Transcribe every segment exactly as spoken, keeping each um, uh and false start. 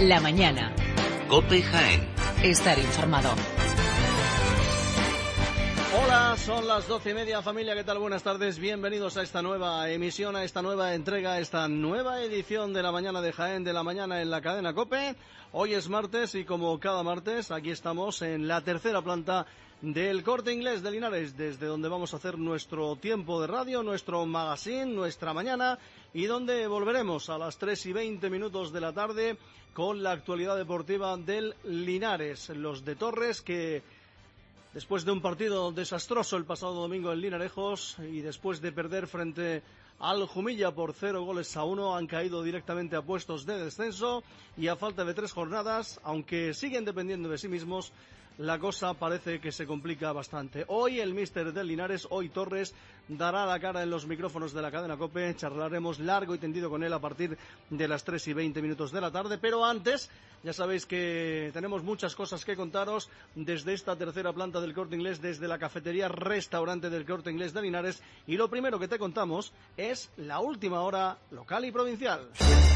la mañana. COPE Jaén. Estar informado. Hola, son las doce y media, familia, ¿qué tal? Buenas tardes, bienvenidos a esta nueva emisión, a esta nueva entrega, a esta nueva edición de la mañana de Jaén, de la mañana en la cadena COPE. Hoy es martes y como cada martes, aquí estamos en la tercera planta del Corte Inglés de Linares, desde donde vamos a hacer nuestro tiempo de radio, nuestro magazine, nuestra mañana, y donde volveremos a las tres y veinte minutos de la tarde con la actualidad deportiva del Linares. Los de Torres, que después de un partido desastroso el pasado domingo en Linarejos y después de perder frente al Jumilla por cero goles a uno, han caído directamente a puestos de descenso y a falta de tres jornadas, aunque siguen dependiendo de sí mismos, la cosa parece que se complica bastante. Hoy el míster del Linares, hoy Torres, dará la cara en los micrófonos de la cadena COPE. Charlaremos largo y tendido con él a partir de las tres y veinte minutos de la tarde. Pero antes, ya sabéis que tenemos muchas cosas que contaros desde esta tercera planta del Corte Inglés, desde la cafetería restaurante del Corte Inglés de Linares. Y lo primero que te contamos es la última hora local y provincial.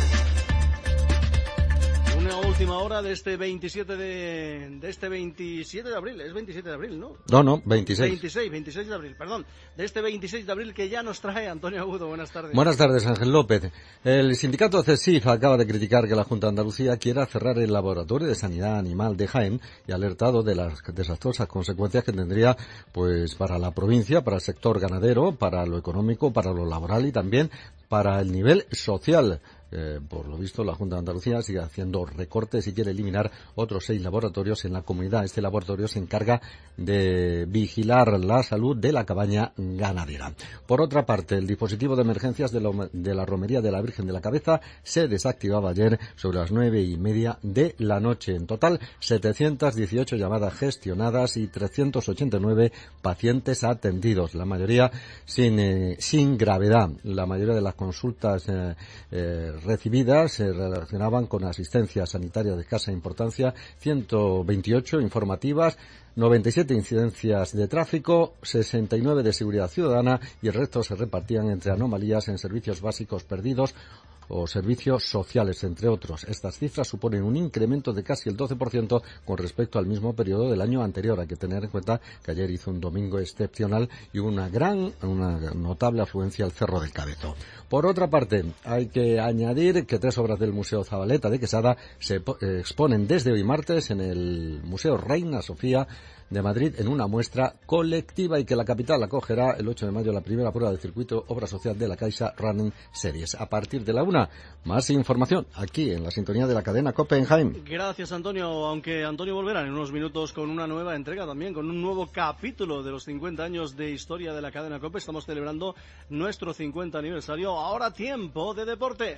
Una última hora de este veintisiete de, de este veintisiete de abril, es veintisiete de abril, ¿no? No, no, veintiséis. veintiséis, veintiséis de abril, perdón. De este veintiséis de abril que ya nos trae Antonio Agudo. Buenas tardes. Buenas tardes, Ángel López. El sindicato CESIF acaba de criticar que la Junta de Andalucía quiera cerrar el laboratorio de sanidad animal de Jaén y ha alertado de las desastrosas consecuencias que tendría pues para la provincia, para el sector ganadero, para lo económico, para lo laboral y también para el nivel social. Eh, por lo visto, la Junta de Andalucía sigue haciendo recortes y quiere eliminar otros seis laboratorios en la comunidad. Este laboratorio se encarga de vigilar la salud de la cabaña ganadera. Por otra parte, el dispositivo de emergencias de, lo, de la Romería de la Virgen de la Cabeza se desactivaba ayer sobre las nueve y media de la noche. En total, setecientas dieciocho llamadas gestionadas y trescientos ochenta y nueve pacientes atendidos, la mayoría sin, eh, sin gravedad. La mayoría de las consultas eh, eh, recibidas se relacionaban con asistencia sanitaria de escasa importancia, ciento veintiocho informativas, noventa y siete incidencias de tráfico, sesenta y nueve de seguridad ciudadana y el resto se repartían entre anomalías en servicios básicos perdidos o servicios sociales, entre otros. Estas cifras suponen un incremento de casi el doce por ciento con respecto al mismo periodo del año anterior. Hay que tener en cuenta que ayer hizo un domingo excepcional y una gran, una notable afluencia al Cerro del Cabezo. Por otra parte, hay que añadir que tres obras del Museo Zabaleta de Quesada se eh, exponen desde hoy martes en el Museo Reina Sofía de Madrid en una muestra colectiva y que la capital acogerá el ocho de mayo la primera prueba del circuito Obra Social de la Caixa Running Series. A partir de la una, más información aquí en la sintonía de la cadena COPE en Jaén. Gracias, Antonio, aunque Antonio volverá en unos minutos con una nueva entrega también, con un nuevo capítulo de los cincuenta años de historia de la cadena COPE. Estamos celebrando nuestro cincuenta aniversario. Ahora tiempo de deporte.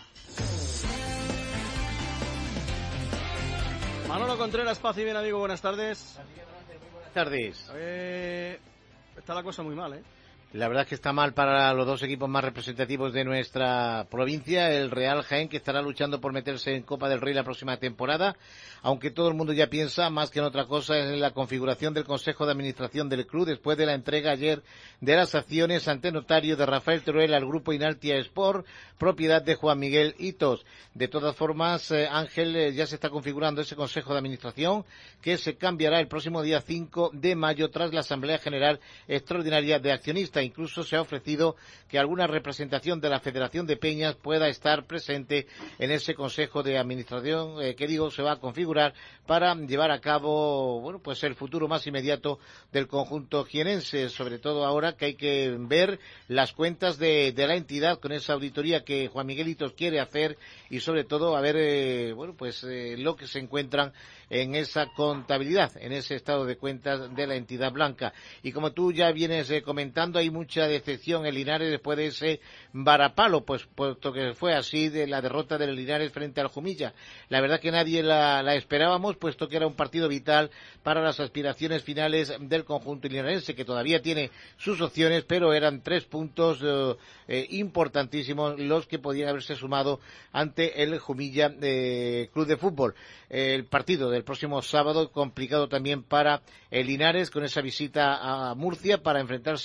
Manolo Contreras, paz y bien, amigo, buenas tardes. Buenas tardes. Eh, está la cosa muy mal, ¿eh? La verdad es que está mal para los dos equipos más representativos de nuestra provincia, el Real Jaén, que estará luchando por meterse en Copa del Rey la próxima temporada, aunque todo el mundo ya piensa, más que en otra cosa, en la configuración del Consejo de Administración del club, después de la entrega ayer de las acciones ante notario de Rafael Teruel al grupo Inaltia Sport, propiedad de Juan Miguel Hitos. De todas formas, eh, Ángel, eh, ya se está configurando ese Consejo de Administración, que se cambiará el próximo día cinco de mayo tras la Asamblea General Extraordinaria de Accionistas. Incluso se ha ofrecido que alguna representación de la Federación de Peñas pueda estar presente en ese Consejo de Administración, eh, que digo, se va a configurar para llevar a cabo, bueno, pues el futuro más inmediato del conjunto jienense, sobre todo ahora que hay que ver las cuentas de, de la entidad con esa auditoría que Juan Miguelitos quiere hacer y sobre todo a ver, eh, bueno, pues eh, lo que se encuentran en esa contabilidad, en ese estado de cuentas de la entidad blanca. Y como tú ya vienes eh, comentando, hay mucha decepción en Linares después de ese varapalo, pues puesto que fue así de la derrota del Linares frente al Jumilla. La verdad que nadie la, la esperábamos, puesto que era un partido vital para las aspiraciones finales del conjunto linarense, que todavía tiene sus opciones, pero eran tres puntos eh, eh, importantísimos los que podían haberse sumado ante el Jumilla eh, Club de Fútbol. El partido del próximo sábado complicado también para el Linares, con esa visita a Murcia para enfrentarse al U C A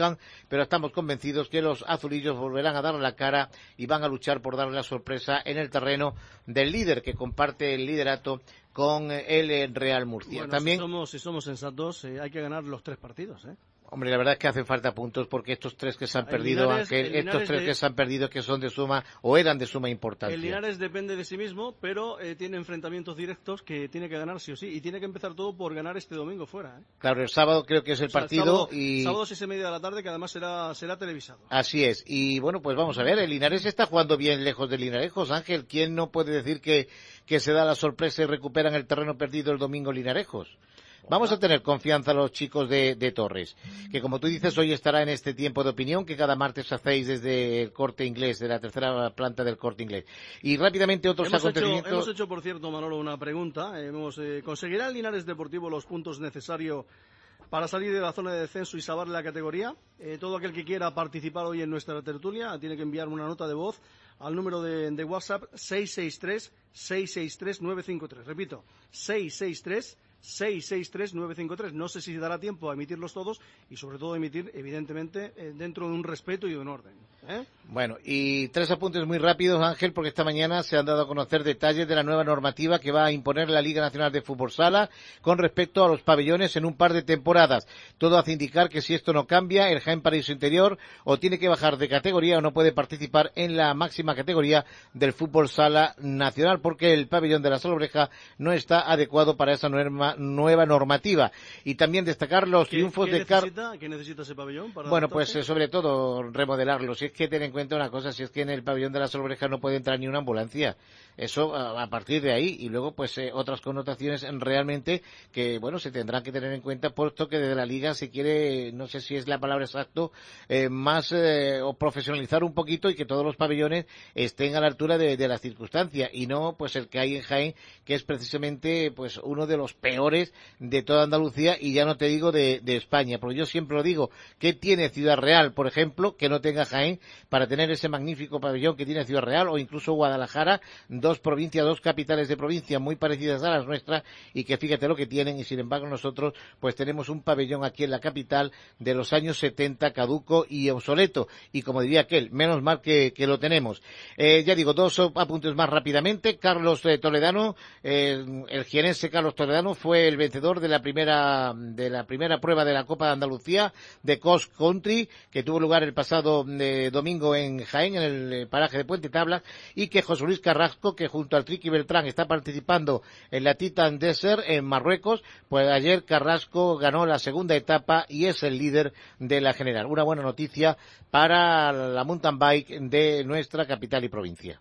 buscan, pero estamos convencidos que los azulillos volverán a darle la cara y van a luchar por darle la sorpresa en el terreno del líder, que comparte el liderato con el Real Murcia. Bueno, También, si somos, si somos sensatos, eh, hay que ganar los tres partidos, ¿eh? Hombre, la verdad es que hacen falta puntos porque estos tres que se han El perdido, Linares, Ángel, el estos Linares tres de- que se han perdido que son de suma o eran de suma importancia. El Linares depende de sí mismo, pero eh, tiene enfrentamientos directos que tiene que ganar sí o sí. Y tiene que empezar todo por ganar este domingo fuera, ¿eh? Claro, el sábado creo que es el O sea, partido sábado, y sábado seis y media de la tarde, que además será, será televisado. así es. Y bueno, pues vamos a ver, el Linares está jugando bien lejos del Linarejos, Ángel. ¿Quién no puede decir que, que se da la sorpresa y recuperan el terreno perdido el domingo Linarejos? Vamos a tener confianza a los chicos de, de Torres, que como tú dices, hoy estará en este tiempo de opinión que cada martes hacéis desde el Corte Inglés, de la tercera planta del Corte Inglés. Y rápidamente otros Hemos hecho, acontecimientos. hemos hecho, por cierto, Manolo, una pregunta. Hemos, eh, ¿Conseguirá el Linares Deportivo los puntos necesarios para salir de la zona de descenso y salvar la categoría? Eh, todo aquel que quiera participar hoy en nuestra tertulia tiene que enviarme una nota de voz al número de, de WhatsApp seis seis tres, seis seis tres, nueve cinco tres. Repito, seis seis tres, seis seis tres, nueve cinco tres. No sé si dará tiempo a emitirlos todos y sobre todo emitir, evidentemente, eh, dentro de un respeto y de un orden, ¿eh? Bueno, y tres apuntes muy rápidos, Ángel, porque esta mañana se han dado a conocer detalles de la nueva normativa que va a imponer la Liga Nacional de Fútbol Sala con respecto a los pabellones en un par de temporadas. Todo hace indicar que si esto no cambia, el Jaén Paraíso Interior o tiene que bajar de categoría o no puede participar en la máxima categoría del fútbol sala nacional, porque el pabellón de la Salobreja no está adecuado para esa nueva, nueva normativa. Y también destacar los ¿Qué, triunfos qué de Car... necesita, ¿Qué necesita ese pabellón para Bueno, adaptarse? pues eh, sobre todo remodelarlo. Si es que ten en cuenta una cosa, si es que en el pabellón de la Salobreja no puede entrar ni una ambulancia. Eso a, a partir de ahí. Y luego, pues eh, otras connotaciones realmente que, bueno, se tendrán que tener en cuenta, puesto que desde la Liga se quiere, no sé si es la palabra exacta, eh, más eh, o profesionalizar un poquito y que todos los pabellones estén a la altura de, de las circunstancias y no pues el que hay en Jaén, que es precisamente pues uno de los peores de toda Andalucía y ya no te digo de, de España, porque yo siempre lo digo, ¿qué tiene Ciudad Real, por ejemplo, que no tenga Jaén para tener ese magnífico pabellón que tiene Ciudad Real o incluso Guadalajara, dos provincias, dos capitales de provincia muy parecidas a las nuestras y que fíjate lo que tienen y sin embargo nosotros pues tenemos un pabellón aquí en la capital de los años setenta caduco y obsoleto y como diría aquel, menos mal que, que lo tenemos. Eh, ya digo, dos apuntes más rápidamente. Carlos eh, Toledano, eh, el jienense Carlos Toledano fue el vencedor de la primera de la primera prueba de la Copa de Andalucía de Cross Country que tuvo lugar el pasado eh, domingo en Jaén, en el eh, paraje de Puente Tablas, y que José Luis Carrasco, que junto al Triqui Beltrán está participando en la Titan Desert en Marruecos, pues ayer Carrasco ganó la segunda etapa y es el líder de la general. Una buena noticia para la mountain bike de nuestra capital y provincia.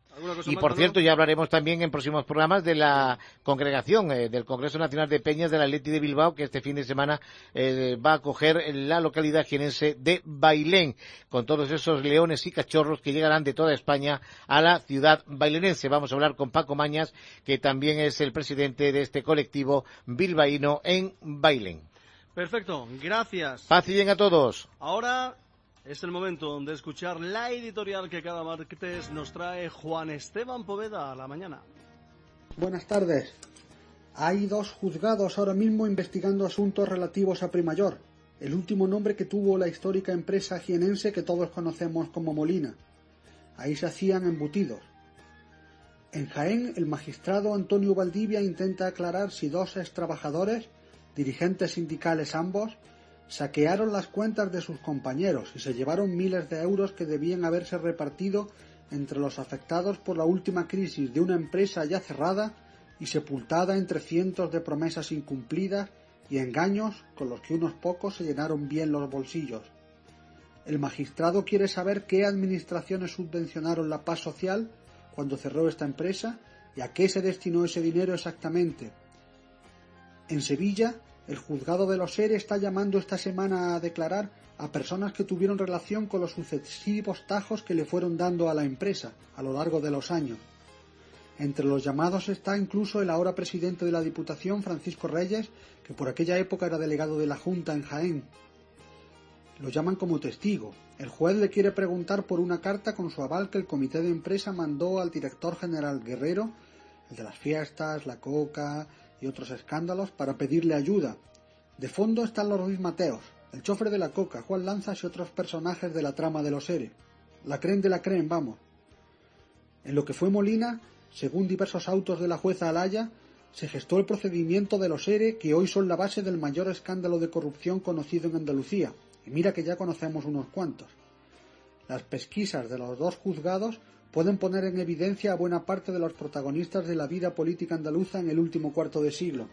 Y por cierto, ya hablaremos también en próximos programas de la congregación eh, del Congreso Nacional de Peñas del Atleti de Bilbao, que este fin de semana eh, va a acoger la localidad jienense de Bailén, con todos esos leones y cachorros que llegarán de toda España a la ciudad bailenense. Vamos a hablar con Paco Mañas, que también es el presidente de este colectivo bilbaíno en Bailén. Perfecto, gracias. Paz y bien a todos. Ahora es el momento de escuchar la editorial que cada martes nos trae Juan Esteban Poveda a la mañana. Buenas tardes. Hay dos juzgados ahora mismo investigando asuntos relativos a Primayor, el último nombre que tuvo la histórica empresa jienense que todos conocemos como Molina. Ahí se hacían embutidos. En Jaén, el magistrado Antonio Valdivia intenta aclarar si dos ex trabajadores, dirigentes sindicales ambos, saquearon las cuentas de sus compañeros y se llevaron miles de euros que debían haberse repartido entre los afectados por la última crisis de una empresa ya cerrada y sepultada entre cientos de promesas incumplidas y engaños con los que unos pocos se llenaron bien los bolsillos. El magistrado quiere saber qué administraciones subvencionaron la paz social cuando cerró esta empresa y a qué se destinó ese dinero exactamente. En Sevilla, el juzgado de los E R E está llamando esta semana a declarar a personas que tuvieron relación con los sucesivos tajos que le fueron dando a la empresa a lo largo de los años. Entre los llamados está incluso el ahora presidente de la Diputación, Francisco Reyes, que por aquella época era delegado de la Junta en Jaén. Lo llaman como testigo. El juez le quiere preguntar por una carta con su aval que el comité de empresa mandó al director general Guerrero, el de las fiestas, la coca y otros escándalos, para pedirle ayuda. De fondo están los Ruiz Mateos, el chofer de la coca, Juan Lanzas y otros personajes de la trama de los ERE. La creen de la creen, vamos. En lo que fue Molina, según diversos autos de la jueza Alaya, se gestó el procedimiento de los ERE que hoy son la base del mayor escándalo de corrupción conocido en Andalucía, y mira que ya conocemos unos cuantos. Las pesquisas de los dos juzgados pueden poner en evidencia a buena parte de los protagonistas de la vida política andaluza en el último cuarto de siglo.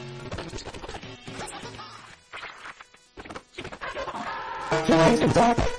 Fly in the dark.